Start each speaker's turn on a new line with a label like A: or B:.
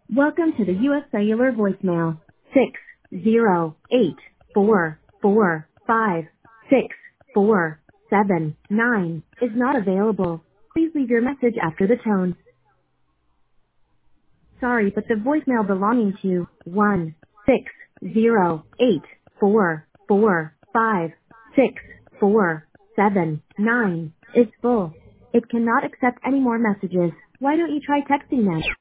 A: Welcome to the U.S. Cellular voicemail. 608-445-6479 is not available. Please leave your message after the tone. Sorry, but the voicemail belonging to 160-845-6479 is full. It cannot accept any more messages. Why don't you try texting them?